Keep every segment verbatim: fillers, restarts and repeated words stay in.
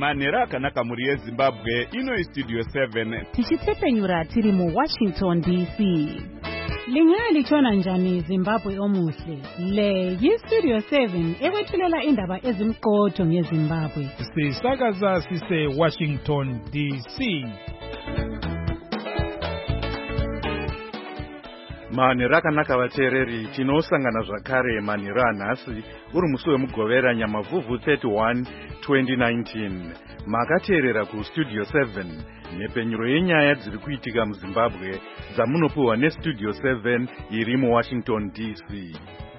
Manera Kanaka muri Zimbabwe ino Studio seven. Tichitsepenyura tiri mu Washington D C. Lingali chona njani Zimbabwe omuhle. Le yi Studio seven ekwethulela indaba ezimqotho ngeZimbabwe. Sisakaza sise Washington D C. Manera kanaka vateereri tinosangana zvakare manera nhasi uri musi wemugovera nyamavhuvhu thirty-one twenty nineteen. Makateerera ku Studio seven nepenyuro yenyaya dziri kuitika muZimbabwe dzamunopiwa neStudio seven iri muWashington D C.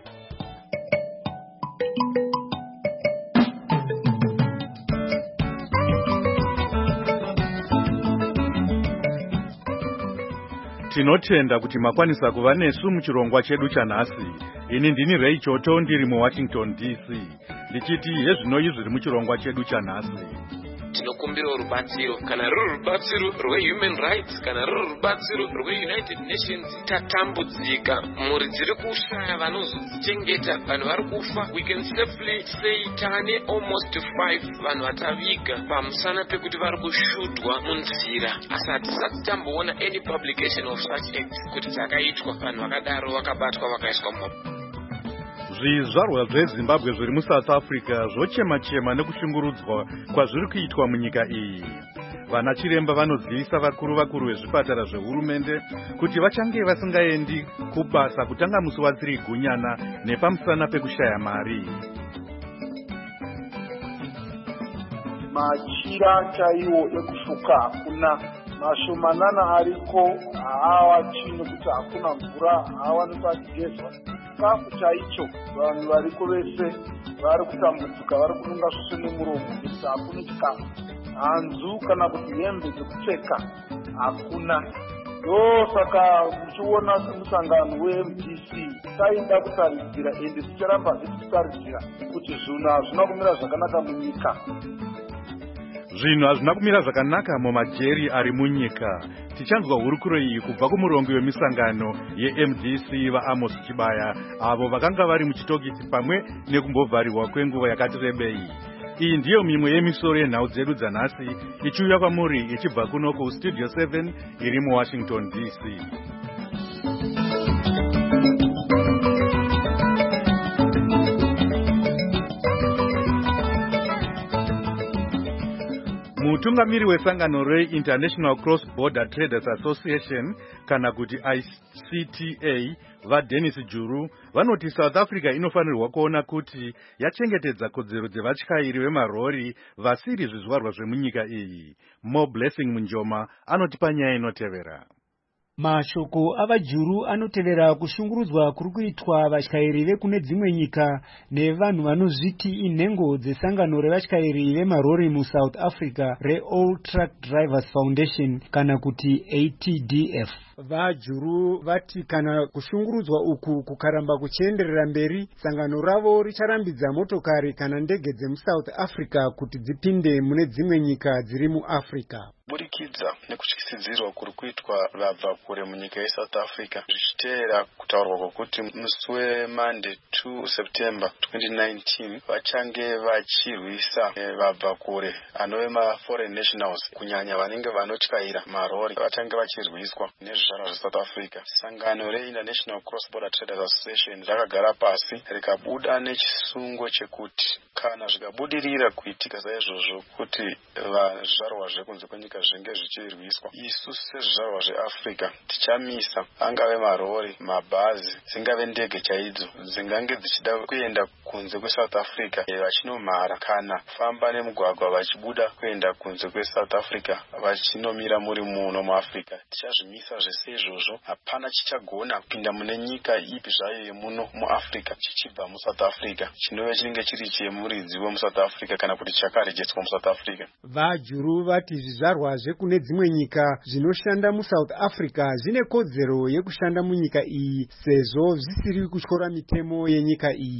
Tinotenda kuti makwanisa kuva nesu muchirongwa chedu chanhasi. Ini ndini Ray Choto ndiri muWashington D C. Ndichiti hezvinoi zviri muchirongwa chedu chanhasi. Tinokumbira rubatsiro kana ruri rubatsiro rwehuman rights kana ruri rubatsiro rweunited nations. Tatambudzika, mhuri dziri kushaya vanozodzichengeta, vanhu vari kufa. We can safely say tane almost five vanhu vataviga pamusana pekuti vari kushudwa munzira, asi hatisati tamboona any publication of such acts kuti dzakaitwa vanhu vakadaro vakabatwa vakaiswa mu. Zvizvarwa zveZimbabwe zviri muSouth Africa zvochema-chema nekushungurudzwa kwazviri kuitwa munyika iyi. Vana chiremba vanodzivisa vakuru vakuru vezvipatara zvehurumende kuti vachange vasingaendi kubasa kutanga musi waThiri Gunyana nepamusana pekushaya mari. Machira chaiwo ekufuka hakuna, mashomanana ariko haawa chino kuti hakuna mvura, haawanikwa kugezwa. Chikafu chaicho vanhu variko vese vari kutambudzika, vari kununga svose nemuromo kuti hakuna chikafu. Hanzu kana kuti hembe dzekupfeka hakuna. Ndo saka muchiona semusangano weM D C taida kutaridzira ende ticharamba tichitaridzira kuti zvinhu hazvina kumira zvakanaka munyika. Zvinhu hazvina kumira zvakanaka mumajeri ari munyika. Tichanzwa hurukuro iyi kubva kumurongo wemisangano yeM D C vaAmos Chibaya, avo vakanga vari muchitokisi pamwe nekumbovharirwa kwenguva yakati rebei. Iyi ndiyo mimwe yemisoro yenhau dzedu dzanhasi ichiuya kwamuri ichibva kuno kuStudio seven iri muWashington D C. Mutungamiri wesangano reInternational Cross Border Traders Association kana kuti I C T A vaDennis Juru vanoti South Africa inofanirwa kuona kuti yachengetedza kodzero dzevatyairi vemarori vasiri zvizvarwa zvemunyika iyi. Mo Blessing Munjoma anoti panyaya inotevera. Mashoko avajuru anotevera kushungurudzwa kuri kuitwa vatyairi vekune dzimwe nyika nevanhu vanozviti inhengo dzesangano revatyairi vemarori muSouth Africa reAll Truck Drivers Foundation kana kuti A T D F. Vajuru vati kana kushungurudzwa uku kukaramba kuchienderera mberi, sangano ravo richarambidza motokari kana ndege dzemuSouth Africa kuti dzipinde mune dzimwe nyika dziri muAfrica. Burikidza nekutyisidzirwa kuri kuitwa vabva kure munyika yeSouth Africa zvichiteera kutaurwa kwokuti musi weMonday two September twenty nineteen vachange vachirwisa vabva kure anove maforeign nationals, kunyanya vanenge vanotyaira marori vachange vachirwiswa nezvizvarwa zveSouth Africa. Sangano reInternational Cross Border Traders Association rakagara pasi rikabuda nechisungo chekuti kana zvikabudirira kuitika saizvozvo kuti zvizvarwa zvekunze kwenyika zvenge zvichirwiswa, isu sezvizvarwa zveAfrica tichamisa angave marori, mabhazi, dzingave ndege chaidzo dzingange dzichida kuenda kunze kweSouth Africa vachinomhara kana kufamba nemugwagwa vachibuda kuenda kunze kweSouth Africa vachinomira muri muno muAfrica. Tichazvimisa zvese izvozvo. Hapana chichagona kupinda mune nyika ipi zvayo yemuno muAfrica chichibva muSouth Africa chinove chinenge chiri chemuridzi wemuSouth Africa kana kuti chakarejetswa muSouth Africa. Vajuru vati zvizvarwa zvekune dzimwe nyika zvinoshanda muSouth Africa zvine kodzero yekushanda munyika iyi sezvo zvisiri kutyora mitemo yenyika iyi.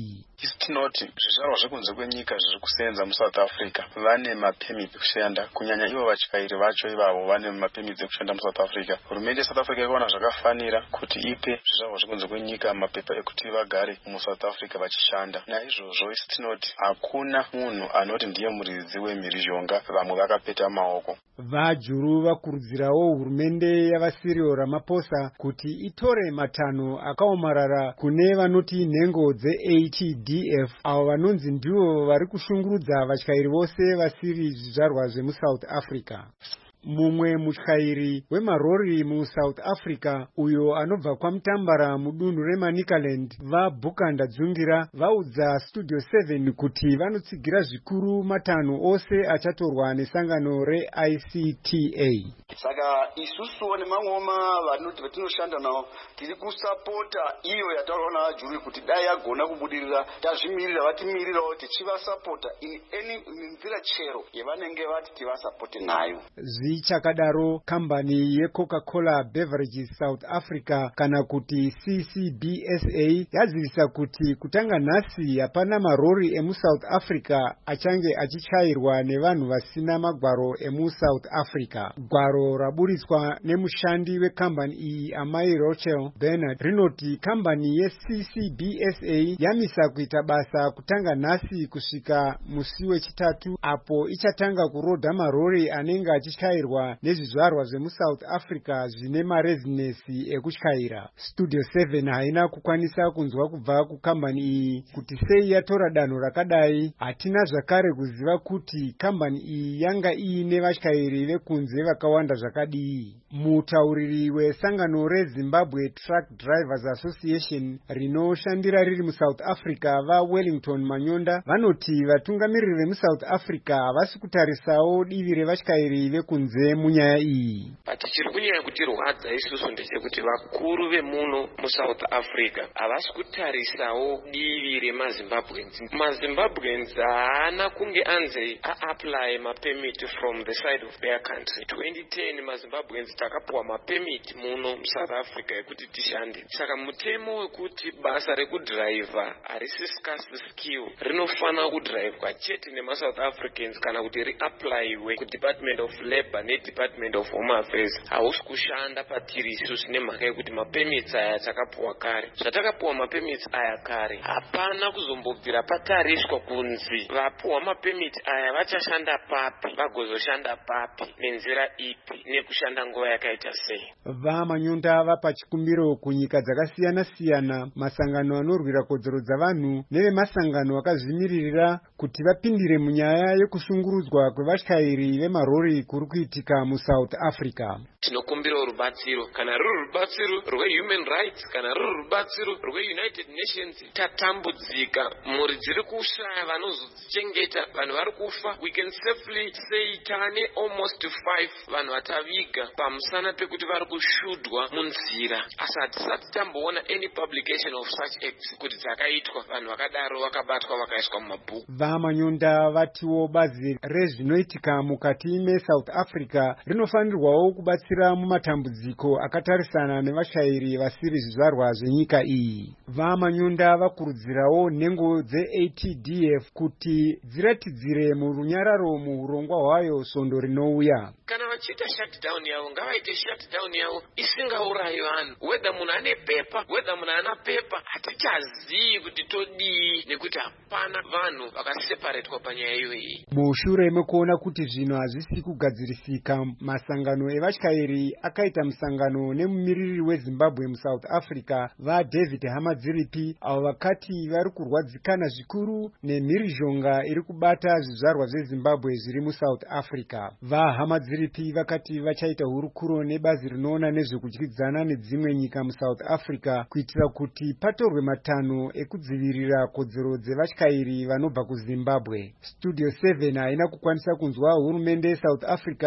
isitinoti zvizvarwa zvekunze kwenyika zviri kusenza muSouth Africa vane mapemiti ekushanda, kunyanya ivo vatyairi vacho ivavo vane mapemiti ekushanda muSouth Africa. Hurumende yeSouth Africa ikaona zvakafanira kuti ipe zvizvarwa zvekunze kwenyika mapepa ekuti vagare muSouth Africa vachishanda. Naizvozvo isitinoti hakuna munhu anoti ndiye muridzi wemhirizhonga, vamwe vakapeta maoko. VaJuru vakurudzirawo hurumende yavaCyril Ramaphosa kuti itore matanho akaomarara kune vanoti nhengo dze-A T D F, avo vanonzi ndivo vari kushungurudza vatyairi vose vasiri zvizvarwa zvemuSouth Africa. Mumwe mutyairi wemarori muSouth Africa uyo anobva kwaMutambara mudunhu reManicaland, vaBhukanda Dzungira, vaudza Studio seven kuti vanotsigira zvikuru matanho ose achatorwa nesangano re-I C T A. Saka isusu nemamwe vanoti vatinoshanda nawo tiri kusapota iyo yataona vaJuru kuti dai agona kubudirira, tazvimirira vatimirirawo tichivasapota in any nzira chero yavanenge vati tivasapote nayo. Chakadaro kambani yeCoca-Cola Beverages South Africa kana kuti C C B S A yazivisa kuti kutanga nhasi hapana marori emuSouth Africa achange achichairwa nevanhu vasina magwaro emuSouth Africa. Gwaro raburiswa nemushandi wekambani iyi Amai Rochelle Bernard rinoti kambani ye-C C B S A yamisa kuita basa kutanga nhasi kusvika musi wechitatu, apo ichatanga kurodha marori anenge achichairwa nezvizvarwa zvemuSouth Africa zvine marezinesi ekutyaira. Studio seven haina kukwanisa kunzwa kubva kukambani iyi kuti sei yatora danho rakadai. Hatina zvakare kuziva kuti kambani iyi yanga iine vatyairi vekunze vakawanda zvakadii. Mutauriri wesangano reZimbabwe Truck Drivers Association rinoshandira riri muSouth Africa vaWellington Manyonda vanoti vatungamiriri vemuSouth Africa havasi kutarisawo divi revatyairi vekunze munyaya iyi. Tichiri kunyanya kutirwadza isusu ndechekuti vakuru vemuno muSouth Africa havasi kutarisawo divi remaZimbabweans. MaZimbabweans haana kunge anze aapply mapemiti from the side of their country. twenty ten maZimbabweans takapuwa mapemiti muno muSouth Africa ekuti tishande. Saka mutemo wekuti basa rekudhiraivha harisi scarce skill, rinofana kudhiraivwa chete nemaSouth Africans kana kuti riapplywe kuDepartment of Labour neDepartment of Home Affairs. Hausi kushanda patiri isusu nemhaka yekuti mapemits aya takapuwa kare. Zvatakapuwa mapemits aya kare hapana kuzombobvira patariswa kunzi vapuwa mapemits aya vachashanda papi, vagozoshanda papi, nenzira ipi, nekushanda nguva yakaita sei. VaManyonda vapa chikumbiro kunyika dzakasiyana siyana, masangano anorwira kodzero dzavanhu nevemasangano akazvimiririra kuti vapindire munyaya yekushungurudzwa kwevatyairi vemarori kuri kuitika muSouth Africa. Tinokumbira rubatsiro, kana ruri rubatsiro rwehuman rights, kana ruri rubatsiro rweUnited Nations. Tatambudzika, mhuri dziri kushaya vanozodzichengeta, vanhu vari kufa. We can safely say tane almost five vanhu vataviga pamusana pekuti vari kushudwa munzira. Asi hatisati tamboona any publication of such acts kuti dzakaitwa, vanhu vakadaro vakabatwa vakaiswa mumabhuku. VaManyonda vatiwo bazi rezvinoitika mukati meSouth Africa rinofanirwawo kubatsira mumatambudziko akatarisana nevatyairi vasiri zvizvarwa zvenyika iyi. VaManyonda vakurudzirawo nhengo dze-A T D F kuti dziratidzire murunyararo muurongwa hwayo svondo rinouya. Kana vachiita shutdown yavo ngavaite shutdown yavo isingaurayi vanhu. Whether munhu ane pepa, whether munhu ana pepa, hatichazivi kuti todii nekuti hapana vanhu vakaseparatwa panyaya iyoyi. Mushure mekuona kuti zvinhu hazvisi kugadzirisika, masangano evatyairi akaita musangano nemumiriri weZimbabwe muSouth Africa vaDavid Hamadziripi, avo vakati vari kurwadzikana zvikuru nemhirizhonga iri kubata zvizvarwa zveZimbabwe zviri muSouth Africa. VaHamadziripi vakati vachaita hurukuro nebazi rinoona nezvekudyidzana nedzimwe nyika muSouth Africa kuitira kuti patorwe matanho ekudzivirira kodzero dzevatyairi vanobva kuZimbabwe. Studio seven haina kukwanisa kunzwa hurumende yeSouth Africa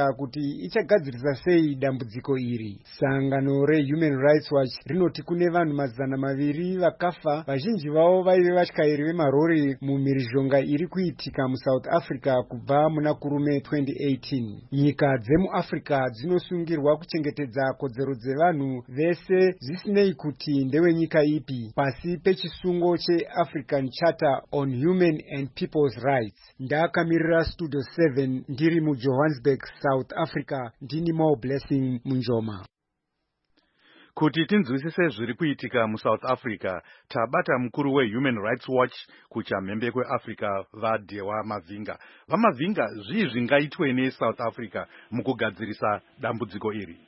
kuti ichagadzirisa sei dambudziko iri. Sangano reHuman Rights Watch rinoti kune vanhu mazana maviri vakafa, vazhinji vavo vaive vatyairi vemarori mumhirizhonga iri kuitika muSouth Africa kubva muna kurume twenty eighteen. Nyika dzemuAfrica dzinosungirwa kuchengetedza kodzero dzevanhu vese zvisinei kuti ndewenyika ipi pasi pechisungo cheAfrican Charter on Human and People's Rights. Ndakamirira Studio seven ndiri muJohannesburg, South Africa, ndini Mo Blessing Munjoma. Kuti tinzwisise zviri kuitika muSouth Africa, tabata mukuru weHuman Rights Watch kuchamhembe kweAfrica vaDhewa Mavinga. VaMavinga, zvii zvingaitwe neSouth Africa mukugadzirisa dambudziko iri?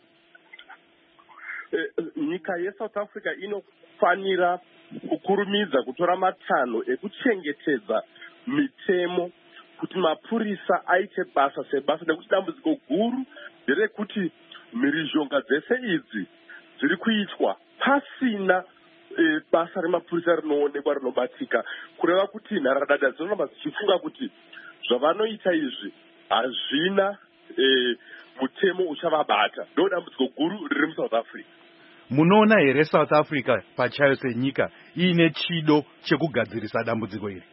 Nyika yeSouth Africa inofanira kukurumidza kutora matanho ekuchengetedza mitemo kuti mapurisa aite basa sebasa, nekuti dambudziko guru nderekuti mhirizhonga dzese idzi dziri kuitwa pasina e, basa remapurisa rinoonekwa rinobatsika, kureva kuti nharadada dzinoramba dzichifunga kuti zvavanoita izvi hazvina e, mutemo uchavabata. Ndo dambudziko guru riri muSouth Africa. Munoona here South Africa pachayo senyika iine chido chekugadzirisa dambudziko iri?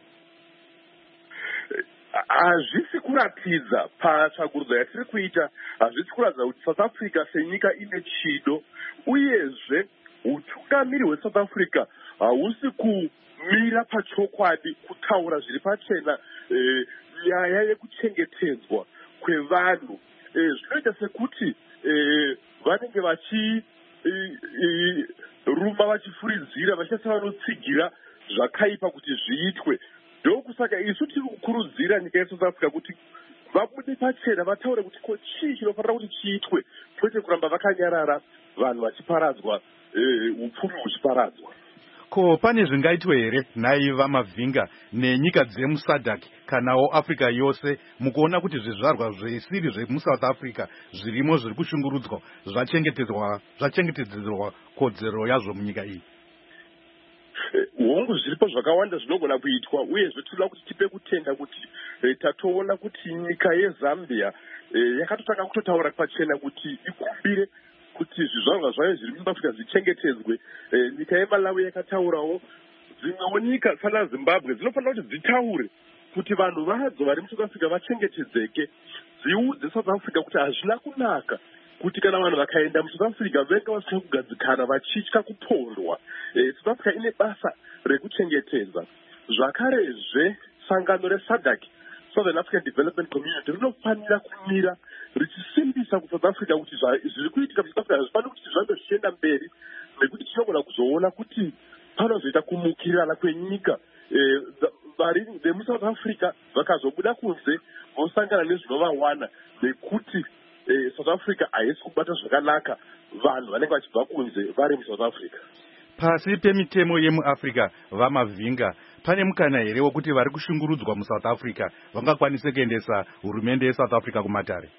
Hazvisi kuratidza patsvagurudzo yatiri kuita, hazvisi kuratidza kuti South Africa senyika ine chido, uyezve utungamiri hweSouth Africa hausi kumira pachokwadi kutaura zviri pachena e, nyaya yekuchengetedzwa kwevanhu. E, zvinoita sekuti e, vanenge vachi e, e, rumba vachifuridzira vachiisa vanotsigira zvakaipa kuti zviitwe. Ndokusaka isu tiri kukurudzira nyika yeSouth Africa kuti vabude pachena vataure kuti ko chii chinofanira kuti chiitwe, kwete kuramba vakanyarara vanhu vachiparadzwa, e, upfumi huchiparadzwa. Ko pane zvingaitwe here nhai vaMavinga nenyika dzemuSADC kanawo Africa yose mukuona kuti zvizvarwa zvisiri zvemuSouth Africa zvirimo zviri kushungurudzwa zvachengetedzwa zvachengetedzerwa kodzero yazvo munyika iyi? Hongu zviripo zvakawanda zvinogona kuitwa, uyezve tinoda kuti tipe kutenda kuti e, tatoona kuti nyika yeZambia e, yakatotanga kutotaura pachena kuti ikumbire kuti zvizvarwa zvayo zviri muAfrica zvichengetedzwe. E, nyika yeMalawi yakataurawo. Dzimwewo nyika sana Zimbabwe dzinofanira kuti dzitaure kuti vanhu vadzo vari muSouth Africa vachengetedzeke, dziudze South Africa kuti hazvina kunaka kuti kana vanhu vakaenda muSouth Africa venga vasina kugadzikana vachitya kupondwa. E, South Africa ine basa rekuchengetedza. Zvakarezve sangano reSADC, Southern African Development Community, rinofanira kumira richisimbisa kuSouth Africa kuti zviri kuitika muSouth Africa hazvifaniri kuti zvambe zvichienda mberi, nekuti tinogona kuzoona kuti panozoita kumukirana kwenyika. E, vari vemuSouth Africa vakazobuda kunze vosangana nezvinovawana, nekuti e, South Africa haisi kubata zvakanaka vanhu vanenge vachibva kunze vari muSouth Africa. Pasi pemitemo yemuAfrica, vaMavinga, pane mukana here wekuti vari kushungurudzwa muSouth Africa vangakwanise kuendesa hurumende yeSouth Africa kumatare?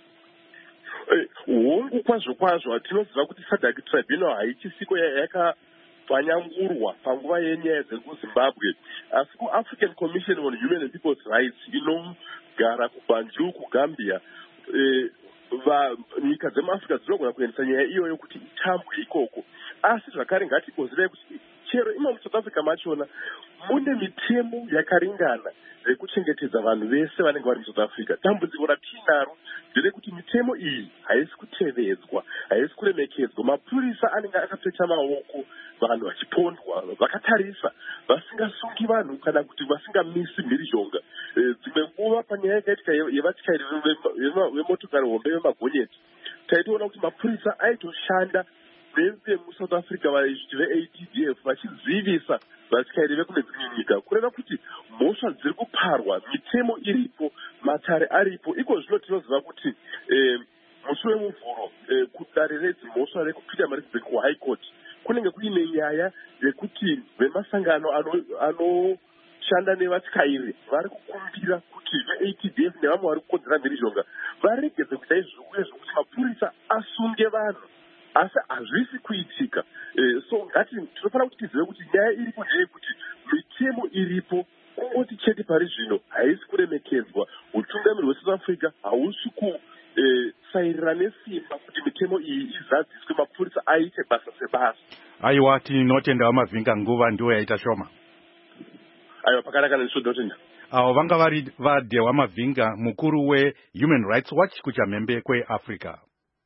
Hongu kwazvo kwazvo tinoziva kuti SADC Tribunal haichisiko yakapfanyangurwa panguva yenyaya dzekuZimbabwe, asi kuAfrican Commission on Human and People's Rights inogara kuBanjul kuGambia, e, nyika dzemuAfrica dzinogona kuendesa nyaya iyoyo kuti itambwe ikoko. Asi zvakare ngatikonzerei kuti chero imo muSouth Africa machona mune mitemo yakaringana yekuchengetedza vanhu vese vanenge vari muSouth Africa. Dambudziko ratinaro nderekuti mitemo iyi haisi kutevedzwa, haisi kuremekedzwa. Mapurisa anenge akapeta maoko vanhu vachipondwa, vakatarisa vasingasungi vanhu kana kuti vasingamisi mhirizhonga. E, dzimwe nguva panyaya yakaitika yevatyairi vemotokari hombe vemagonyeti, taitoona kuti mapurisa aitoshanda vemuSouth Africa vaiti ve-A D D F vachizivisa vatyairi vekune dzimwe nyika, kureva kuti mhosva dziri kuparwa, mitemo iripo, matare aripo. Iko zvino tinoziva kuti e, musi wemuvhuro e, kudare redzimhosva rekuPietermaritzburg kuHigh Court kunenge kuine nyaya yekuti vemasangano anoshanda ano nevatyairi vari kukumbira kuti ve-A D D F nevamwe vari kukodzera mhirizhonga varegedze kuita izvo, uyezvo kuti mapurisa asunge vanhu, asi hazvisi kuitika. E, so ngati tinofanira kuti tizive kuti nyaya iripo ndeyekuti mitemo iripo, kungoti chete pari zvino haisi kuremekedzwa. Utungamiri hweSouth Africa hausi um sairira nesimba kuti mitemo iyi izadziswe mapurisa aite basa sebasa. Aiwa, tinotenda Mavhinga, nguva ndiwo yaita shoma. Aiwa, pakanaka ndinotenda. Avo vanga vari vaDhewa Mavhinga, mukuru weHuman Rights Watch kuchamhembe kweAfrica.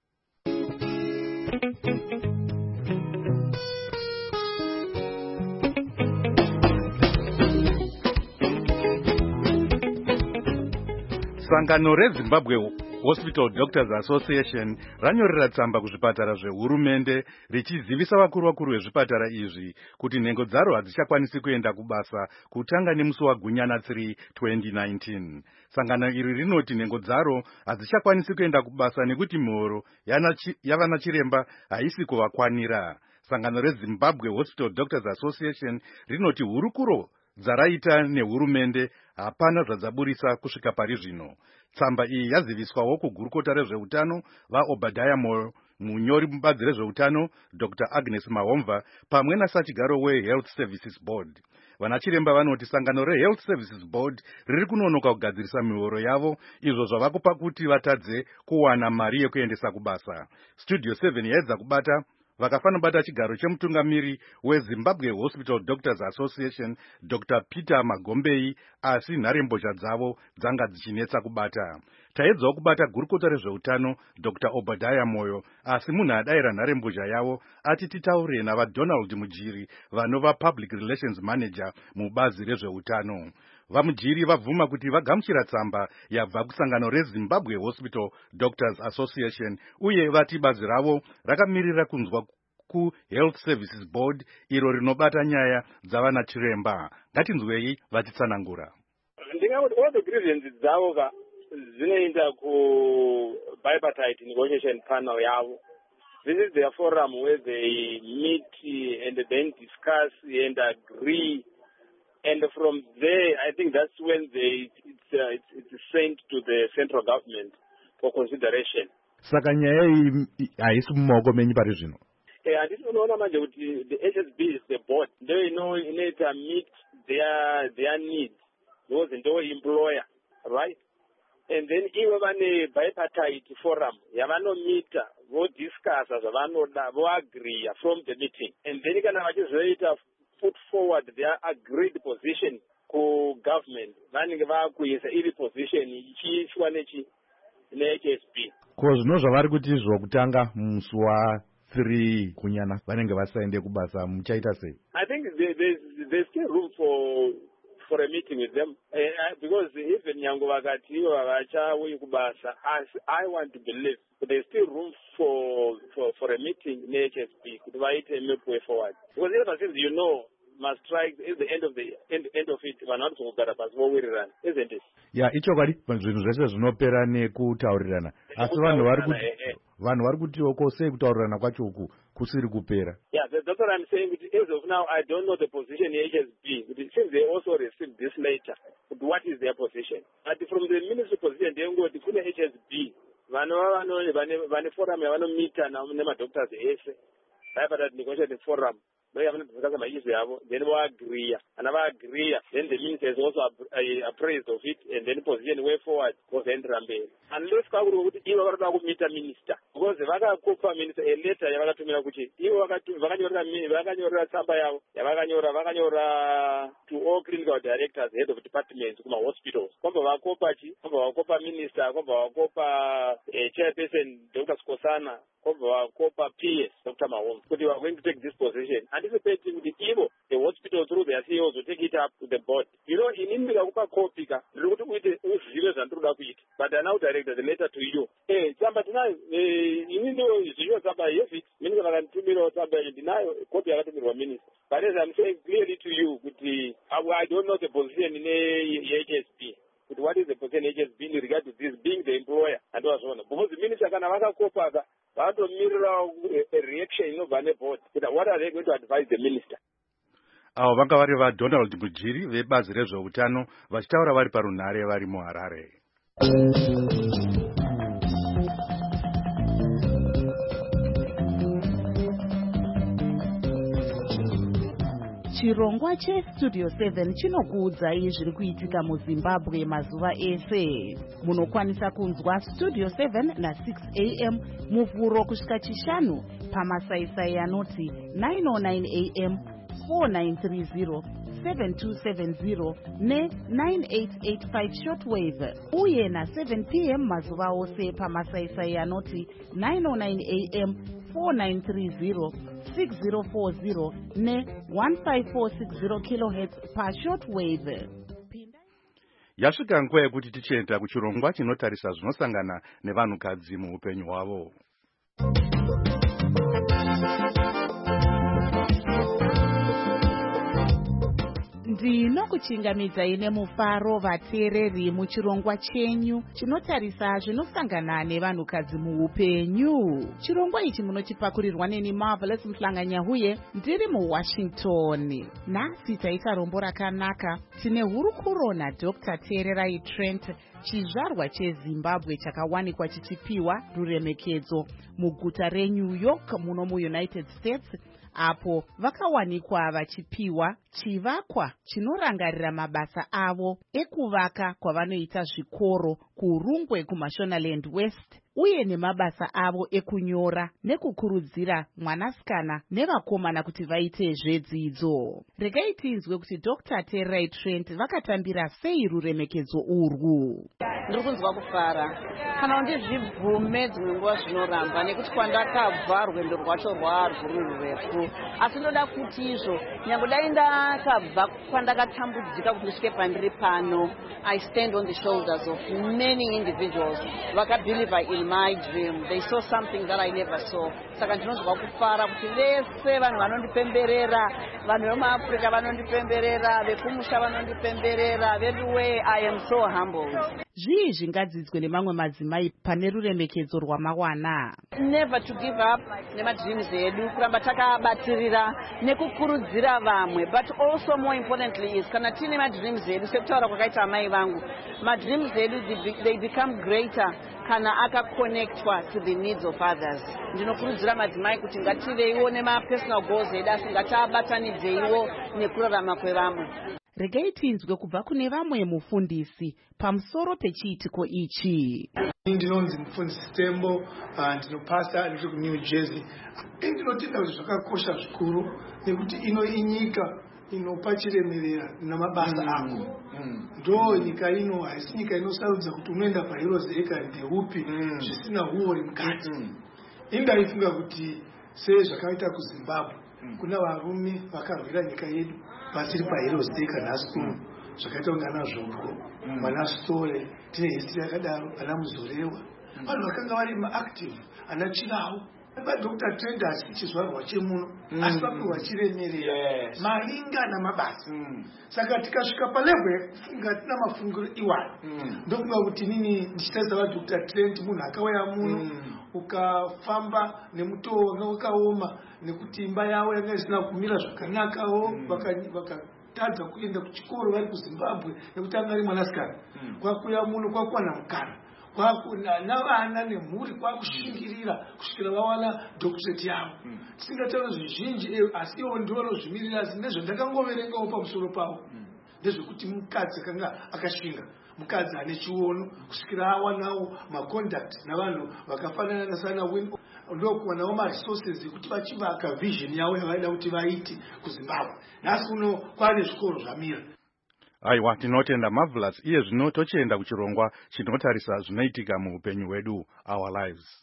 Sangano reZimbabwe Hospital Doctors Association ranyorera tsamba kuzvipatara zvehurumende richizivisa vakuru vakuru vezvipatara izvi kuti nhengo dzaro hadzichakwanisi kuenda kubasa kutanga nemusi waGunyana third twenty nineteen. Sangano iri rinoti nhengo dzaro hadzichakwanisi kuenda kubasa nekuti mihoro yavana chiremba haisi kuvakwanira. Sangano reZimbabwe Hospital Doctors Association rinoti hurukuro dzaraita nehurumende hapana zvadzaburisa kusvika pari zvino. Tsamba iyi yaziviswawo kugurukota rezveutano vaObadiah Moyo, munyori mubazi rezveutano Doctor Agnes Mahomva pamwe nasachigaro weHealth Services Board. Vanachiremba vanoti sangano reHealth Services Board riri kunonoka kugadzirisa mihoro yavo, izvo zvavakupa kuti vatadze kuwana mari yekuendesa kubasa. Studio seven yaedza kubata vakafana bata chigaro chemutungamiri weZimbabwe Hospital Doctors Association Doctor Peter Magombei, asi nharembozha dzavo dzanga dzichinetsa kubata. Taedzawo kubata gurukota rezveutano Doctor Obadiah Moyo, asi munhu adayira nharembozha yavo ati titaure navaDonald Mujiri vanova Public Relations Manager mubazi rezveutano. Vamujiri vabvuma kuti vagamuchira tsamba yabva kusangano reZimbabwe Hospital Doctors Association uye vati bazi ravo rakamirira kunzwa kuHealth Services Board iro rinobata nyaya dzavana chiremba. Ngatinzwei vachitsanangura. Ndingati all the grievances dzavo ka zvinoenda ku bipartite negotiation panel yavo. This is their forum where they meet and then discuss and agree. And from there, I think that's when they it's, uh, it's it's sent to the central government for consideration. Saka nyaya iyi haisi mumaoko menyu pari zvino. Eh, handisi unoona manje kuti the H S B is the board. They know inoita meet their their needs. Those ndo employer, right? And then iwe vane bipartite forum yavanomita vo discuss zvavanoda vo agree from the meeting. And then kana vachizoita put forward their agreed position ku government vanenge vakuisa iri position ichiishwa nechi ne-H S B. Ko zvino zvavari kuti zvokutanga musi wa three Gunyana vanenge vasaende kubasa muchaita sei? I think there, there's, there's still room for for a meeting with them uh, because even nyango vakati ivo havachauyi kubasa, as I want to believe but there's still room for for for a meeting ne-H S B kuti vaite a map way forward, because ever since you know must strike is the end of the end, end of it vanhu vari kugara pasi vowirirana, isn't it? Ya ichokwadi zvinhu zvese zvinopera nekutaurirana, asi vanhu vari kuti vanhu vari kutiwo ko sei kutaurirana kwacho uku kusiri kupera. Yeah, that's what I'm saying. As of now, I don't know the position of H S B. Since they also received this letter, what is their position? But from the ministry position, they go to the H S B. Vano vano vane forum yavanomita nemadoctors ese bipartite negotiating forum. They have discussed my issue, then we agree, and we agree. Then the minister is also appraised of it, and then position way forward for the entrambe. Unless Kaguru would even meet a minister, because the Vaga Copa minister a letter, Yavaga to Minakuchi, you are to Vaganora, Vaganora Sabaya, Yavaganora, Vaganora to all clinical directors, head of departments, hospitals, Copa Copachi, Copa minister, Copa Copa chairperson, Doctor Skosana, Copa P S, Doctor Mahon, because you are going to take this position. Anticipating the evil, the hospital through their C E Os to take it up to the board. You know, in India, we call Pika, look with the serious and through that it. But I now direct the letter to you. Hey, somebody now, in India, you know, somebody, yes, it means that I'm two million, somebody deny copy of the minister. But as I'm saying clearly to you, with the, I don't know the position in the H S B. But what is the position in H S B in regard to this being the employer and so on? Because the minister can have a copy. How to mirror a reaction, you know, by the board. What are they going to advise the minister? Avo vanga vari vaDonald Mujiri vebazi rezveutano vachitaura vari parunhare vari muHarare. chirongwa chestudio seven chinokuudzai zviri kuitika muzimbabwe mazuva ese. Munokwanisa kunzwa studio seven na six a m muvhuro kusvika chishanu pamasaisai anoti nine oh nine a m, four nine three zero, seven two seven zero ne nine eight eight five shortwave, uye na seven p m mazuva ose pamasaisai anoti nine oh nine a m, four nine three zero, six zero four zero ne one five four six zero kilohertz pa shortwave. Yasvika nguva yekuti tichienda kuchirongwa chinotarisa zvinosangana nevanhukadzi muupenyu hwavo. Ndinokuchingamidzai nemufaro vateereri muchirongwa chenyu chinotarisa zvinosangana nevanhukadzi muupenyu. Chirongwa ichi munochipakurirwa neni Marvelous Mhlanganyahuye ndiri muWashington. Nhasi taita rombo rakanaka. Tine hurukuro naDr Tererai Trent, chizvarwa cheZimbabwe chakawanikwa chichipiwa ruremekedzo muguta reNew York muno muUnited States, apo vakawanikwa vachipiwa chivakwa chinorangarira mabasa avo ekuvaka kwavanoita zvikoro kuRungwe kuMashonaland West, uye nemabasa avo ekunyora nekukurudzira mwanasikana nevakomana kuti vaite zvedzidzo. Regai tinzwe kuti Dr Tererai Trent vakatambira sei ruremekedzo urwu. Ndiri kunzwa kufara kana ndizvibvume dzimwe nguva zvinoramba nekuti kwandakabva rwendo rwacho rwarwuri rurefu, asi ndoda kuti izvo nyange dai ndakabva kwandakatambudzika kuti ndisvike pandiri pano, I stand on the shoulders of many individuals vakabelieve in my dream. They saw something that I never saw. Saka ndinonzwa kufara kuti vese vanhu vanondipemberera, vanhu vemuAfrica vanondipemberera, vekumusha vanondipemberera, everywhere I am so humbled. Zvii zvingadzidzwe nemamwe madzimai pane ruremekedzo rwamawana? Never to give up nemadreams edu, kuramba takabatirira nekukurudzira vamwe, but also more importantly is kana tine madreams edu sekutaura kwakaita amai vangu, madreams edu they become greater kana akaconnectwa to the needs of others. Ndinokurudzira madzimai kuti ngativeiwo nemapersonal goals edu asi ngatiabatanidzeiwo nekurarama kwevamwe. Regai tinzwe kubva kune vamwe mufundisi pamusoro pechiitiko ichi. Ndinonzi mufundisi Tembo, ndinopasta ndiri kuNew Jersey. Ndinotenda kuti zvakakosha zvikuru nekuti ino inyika inopa chiremerera namabasa ako. Ndo nyika ino haisi nyika inosarudza kuti unoenda paHeroes Acre ndeupi zvisina huori mukati. Indaifunga kuti sei zvakaita kuZimbabwe kuna varume vakarwira nyika yedu pasiri paHeroes Acre nhasi kuno, zvakaita ungana zvoko mana Story, tine history yakadaro, ana Muzorewa, vanhu vakanga vari maactive, ana Chirau. Dr Trent asi chizvarwa chemuno, asi papiwa chiremerera maringa namabasa. Saka tikasvika palevel yekufunga tina mafungiro iwayo, ndofunga kuti nini ndichitaridza vaDr Trent munhu akauya muno ukafamba nemutoo wanga wakaoma nekuti imba yavo yanga isina kumira zvakanakawo, vakatadza kuenda kuchikoro vari kuZimbabwe nekuti anga ari mwanasikana. Kwakuya muno kwakuwana mukana, kwakuna navana nemhuri kwakushingirira kusvikira vawana doctorate yavo. Tisingataura zvizhinji asi ivo ndivo vanozvimirira, asi ndezvandakangoverengawo pamusoro pavo ndezvekuti mukadzi akanga akashinga, mukadzi ane chiono, kusvikira awanawo maconduct navanhu vakafanana nasana Win, ndokuwanawo maresources ekuti vachivaka vision yavo yavaida kuti vaite kuZimbabwe. Nhasi uno kwane zvikoro zvamira. Aiwa, tinotenda Marvelous. Iye zvino tochienda kuchirongwa chinotarisa zvinoitika muupenyu hwedu, our lives.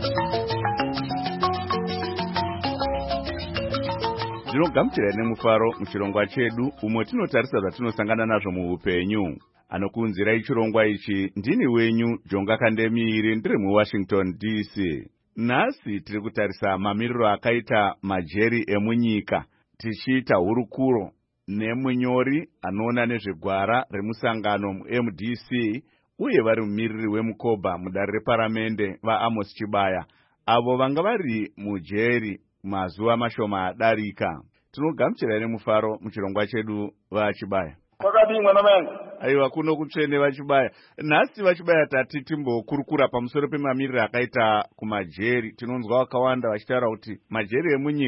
Ndinogamuchira nemufaro muchirongwa chedu umwe tinotarisa zvatinosangana nazvo muupenyu. Anokuunzirai chirongwa ichi ndini wenyu Jonga Kandemiiri, ndiri muWashington D C. Nhasi tiri kutarisa mamiriro akaita majeri emunyika, tichiita hurukuro nemunyori anoona nezvegwara remusangano muM D C, uye vari mumiriri wemukoba mudare reparamende vaAmos Chibaya, avo vanga vari mujeri mazuva mashoma adarika. Tinogamuchira nemufaro muchirongwa chedu vaChibaya. Kwakadini mwana wangu? Aiwa, kuno kutsvene vaChibaya. Nhasi vaChibaya tati timbokurukura pamusoro pemamiriro akaita kumajeri. Tinonzwa vakawanda vachitaura kuti majeri emunyika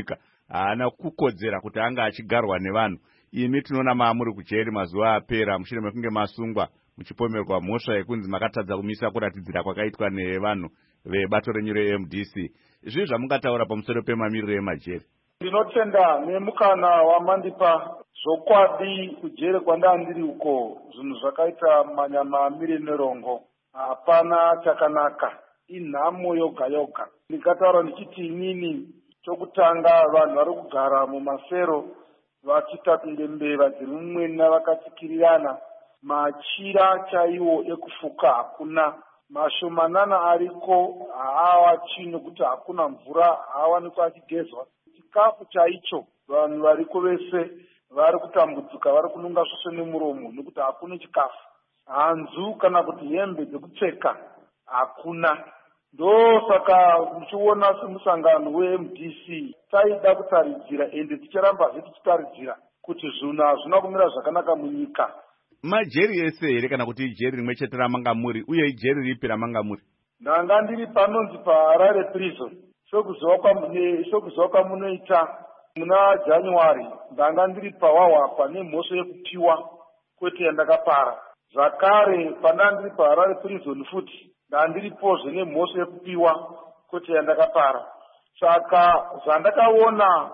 haana kukodzera kuti anga achigarwa nevanhu. Imi tinoona maamuri kujeri mazuva apera mushure mekunge masungwa muchipomerwa mhosva yekunzi makatadza kumisa kuratidzira kwakaitwa nevanhu vebato renyu re-M D C. Izvi zvamungataura pamusoro pemamiriro emajeri? Ndinotenda nemukana wamandipa zvokwadi kujere kwandandiri uko zvinhu zvakaita manyama amire nerongo. Hapana chakanaka, inhamo yoga yoga. Ndikataura ndichiti inini chokutanga vanhu vari kugara mumasero vachiita kunge mbeva dziri mumwena vakatsikirana. Machira chaiwo ekufuka hakuna. Mashomanana ariko haava chino kuti hakuna mvura, haawanikwa achigezwa. Chikafu chaicho vanhu variko vese vari kutambudzika, vari kununga svosve nemuromo nekuti hakuna chikafu. Hanzu kana kuti hembe dzekupfeka hakuna. Ndosaka muchiona semusangano we-M D C taida kutaridzira ende ticharambazve tichitaridzira kuti zvinhu hazvina kumira zvakanaka munyika. Majeri ese here kana kuti ijeri rimwe chete ramanga muri, uye ijeri ripi ramanga muri? Ndanga ndiri panonzi paHarare prison. Sokuziva kwamunoita muna January ndanga ndiri pawawa pane mhosva yekupiwa kwete yandakapara. Zvakare pandanga ndiri paHarare prison futi ndandiripozve nemhosva yekupiwa kwete yandakapara. Saka zvandakaona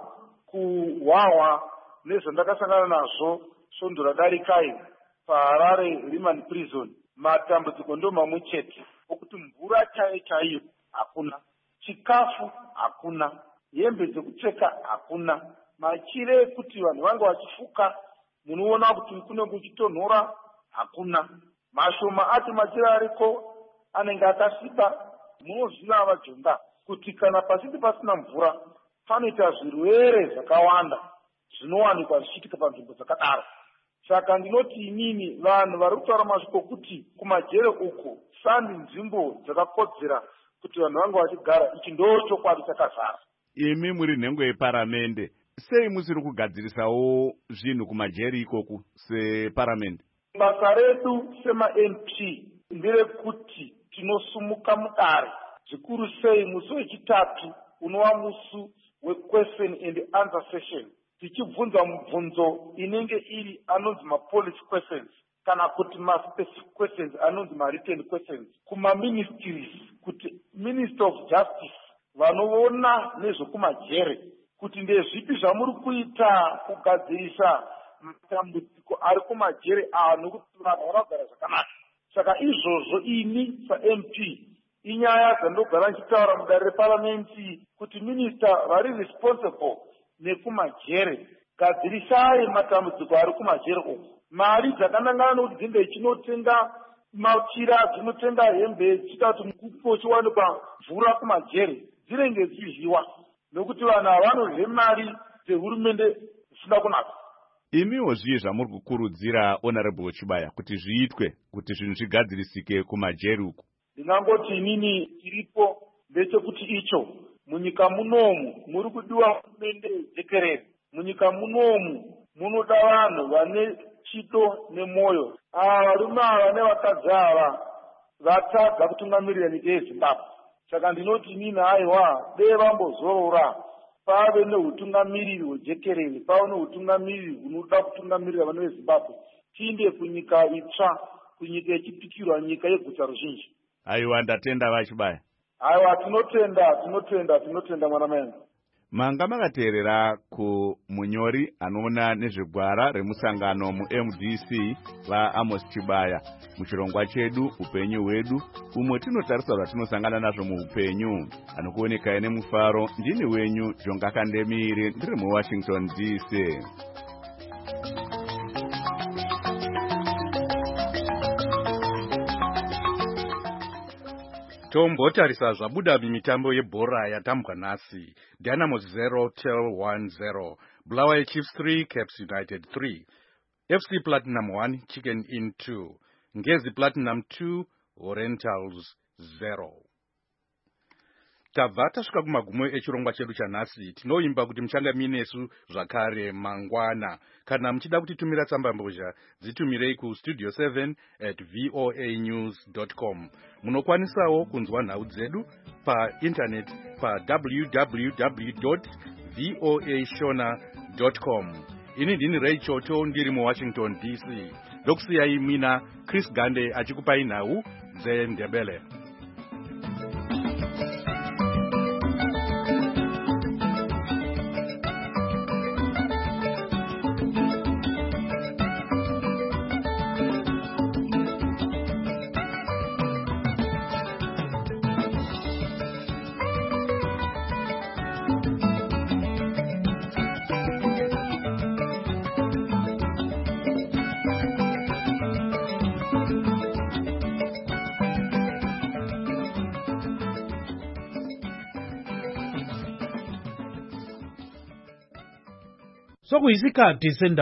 kuhwahwa nezvandakasangana nazvo svondo radarikai paHarare remand prison, matambudziko ndo mamwe chete okuti mvura chaiyo chaiyo hakuna, chikafu hakuna, hembe dzekupfeka hakuna, machire ekuti vanhu vange vachifuka munoona kuti kune kuchitonhora hakuna. Mashoma acho machire ariko anenge akasviba. Munoziva vajonda kuti kana pasiti pasina mvura panoita zvirwere zvakawanda zvinowanikwa zvichiitika panzvimbo dzakadaro. Saka ndinoti inini vanhu vari kutaura masviko kuti kumajere uku sandi nzvimbo dzakakodzera kuti vanhu vange vachigara. Ichi ndo chokwadi chakazara. Imi muri nhengo yeparamende, sei musiri kugadzirisawo zvinhu kumajeri ikoku separamende? Basa redu sema-M P nderekuti tinosumuka mudare, zvikuru sei musi wechitatu unova musi we-question and answer session, tichibvunza mubvunzo inenge iri anonzi ma-policy questions kana kuti ma-specific questions anonzi ma-written questions kuma-ministries, kuti Minister of Justice vanoona nezvekumajere kuti ndezvipi zvamuri kuita kugadzirisa matambudziko ari kumajere ava nokuti vanhu vanogara zvakanaka. Saka izvozvo ini sa-M P inyaya dzandogara ndichitaura mudare reparamende kuti minista vari responsible nekumajere, gadzirisai matambudziko ari kumajere uku. Mari dzakanangana nokuti dzinge chinotenga machira, dzinotenga hembe, dzichita kuti mukupo chiwanikwa mvura kumajere dzinenge dzichiziva nokuti vanhu havanodye mari dzehurumende zvisina kunaka. Imiwo zviye zvamuri kukurudzira Honorable Chibaya kuti zviitwe kuti zvinhu zvigadzirisike kumajeri uku? Ndingangoti inini tiripo ndechekuti icho munyika munomu muri kudiwa hurumende jekerere. Munyika munomu munoda vanhu vane chito nemwoyo. Ava varume ava nevakadzi ava vatadza kutungamirira nyika yeZimbabwe. Saka ndinoti inini haiwa dei vambozorora, pave neutungamiriri hwejekerere, pave neutungamiriri hunoda kutungamirira vana veZimbabwe. Tiinde kunyika itsva, kunyika yechipikirwa, nyika yeguta ruzhinji. Aiwa, ndatenda Vachibaya. Aiwa, tinotenda, tinotenda, tinotenda mwana menga. Manga makateerera kumunyori anoona nezvegwara remusangano mu-M D C vaAmos Chibaya muchirongwa chedu upenyu hwedu, umwe tinotarisa zvatinosangana nazvo muupenyu. Anokuonekai nemufaro ndini wenyu Jonga Kandemire, ndiri muWashington D C. Tombotarisa zvabuda mimitambo yebhora yatambwa nhasi. Dynamo zero till one zero, Bulawayo Chiefs three, Caps United three, F C Platinum one, Chicken Inn two, Ngezi Platinum two, Orientals zero. tabva tasvika kumagumo echirongwa chedu chanhasi. Tinoimba kuti muchange minesu zvakare mangwana. Kana muchida kutitumira tsamba mbozha, dzitumirei ku studio seven at voa news dot com. Munokwanisawo kunzwa nhau dzedu pa internet pa w w w dot voa shona dot com. Ini ndini Ray Choto ndiri mu Washington D C. Ndokusiyai mina Chris Gande achikupai nhau dzeNdebele. Sokuyisikhathi sendaba